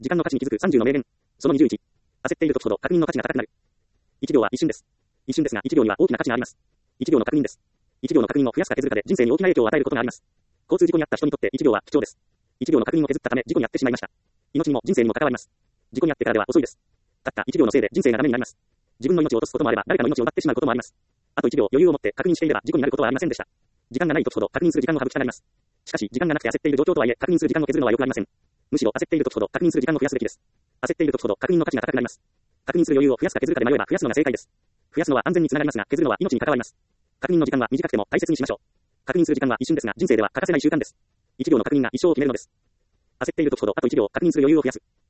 時間の価値に気づく30の名言。その21。焦っている時ほど確認の価値が高くなる。1秒は一瞬です。一瞬ですが1秒には大きな価値があります。1秒の確認です。1秒の確認を増やすか削るかで人生に大きな影響を与えることがあります。交通事故に遭った人にとって1秒は貴重です。1秒の確認を削ったため事故に遭ってしまいました。命にも人生にも関わります。事故に遭ってからでは遅いです。たった1秒のせいで人生がダメになります。自分の命を落とすこともあれば誰かの命を奪ってしまうこともあります。あと1秒余裕を持って確認していれば事故になることはありませんでした。時間がない時ほど確認する時間を省きたがります。しかし時間がなくて焦っている状況とはいえ確認する時間を削るのは良くありません。むしろ焦っている時ほど確認する時間を増やすべきです。焦っている時ほど確認の価値が高くなります。確認する余裕を増やすか削るかで迷えば増やすのが正解です。増やすのは安全につながりますが削るのは命に関わります。確認の時間は短くても大切にしましょう。確認する時間は一瞬ですが人生では欠かせない習慣です。1秒の確認が一生を決めるのです。焦っている時ほどあと1秒確認する余裕を増やす。